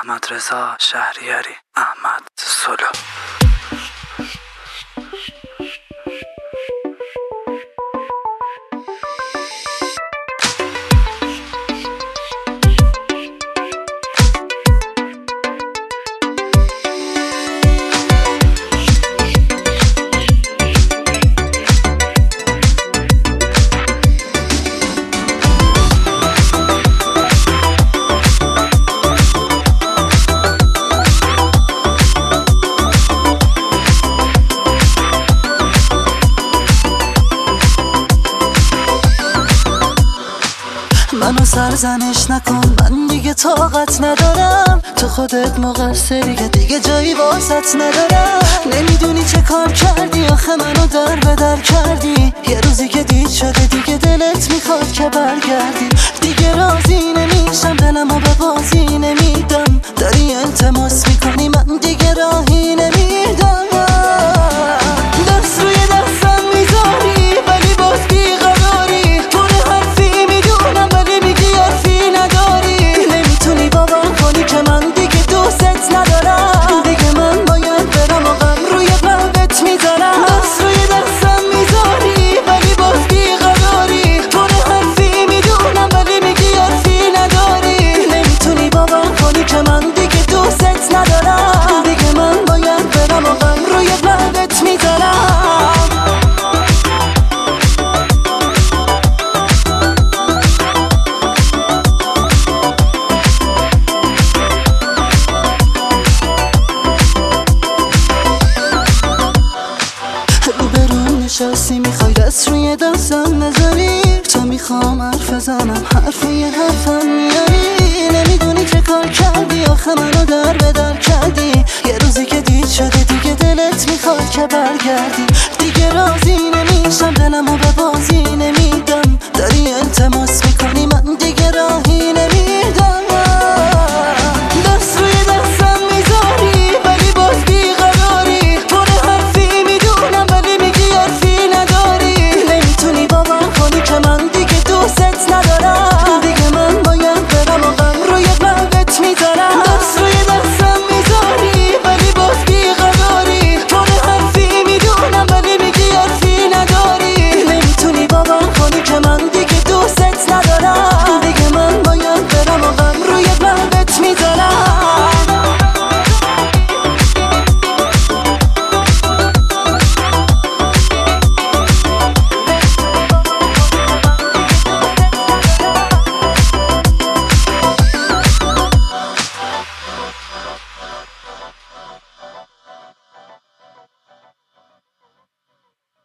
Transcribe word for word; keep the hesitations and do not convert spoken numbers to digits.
احمد رضا شهریاری، احمد سولو. منو سرزنش نکن، من دیگه طاقت ندارم، تو خودت مقصری که دیگه جایی واسط ندارم. نمیدونی چه کار کردی آخه منو در به در کردی، یه روزی که دید شده دیگه دلت میخواد که برگردی. دیگه راضی نمیشم، دلمو به بازی نمیدم، داری التماس میکنی من دیگه راهی نمیدم. دست روی دستم میذاری ولی باز بیقراری، پر حرفی میدونم ولی میگی حرفی نداری. نمیتونی باور کنی که من دیگه دوست ندارم، دیگه من باید برم و غم روی قلبت میذارم. دست روی دستم میذاری ولی باز بیقراری، پر حرفی میدونم ولی میگی حرفی نداری. نمیتونی باور کنی که من دیگه دوست ندارم، دیگه من باید برم و غم روی قلبت میذارم. روبرون نشستی میخوای دست روی دستم نذاری، تو میخوام حرف بزنم حرف یه حرفم میاری. نمیدونی چه کار کردی آخه منو در به در کردی، یه روزی که دید شده دیگه دلت میخواد که برگردی. دیگه راضی نمیشم، دلمو به بازی